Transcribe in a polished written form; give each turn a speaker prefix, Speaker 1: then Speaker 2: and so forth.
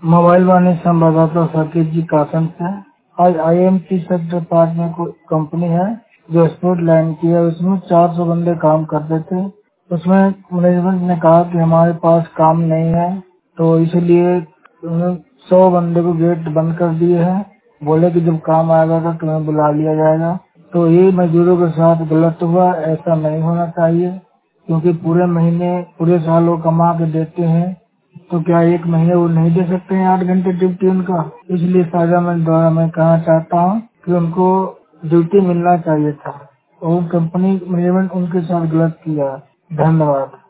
Speaker 1: Mobile वाणी संवाददाता साकेत जी कासन से। आज आईएमटी सेक्टर 5 में कोई कंपनी है जो स्पोर्ट लाइन की है, उसमें 400 बंदे काम करते थे। उसमें मैनेजमेंट ने कहा कि हमारे पास काम नहीं है, तो इसलिए उन्होंने 100 बंदे को गेट बंद कर दिए हैं। बोले कि जब काम आएगा तो तुम्हें बुला लिया जाएगा। तो ये मजदूरों के साथ गलत हुआ, ऐसा नहीं होना चाहिए, क्योंकि पूरे महीने पूरे साल वो कमा के देते हैं, तो क्या एक महीने वो नहीं दे सकते हैं 8 घंटे ड्यूटी उनका। इसलिए साझा मंच द्वारा मैं कहना चाहता हूँ कि उनको ड्यूटी मिलना चाहिए था और कंपनी मैनेजमेंट उनके साथ गलत किया। धन्यवाद।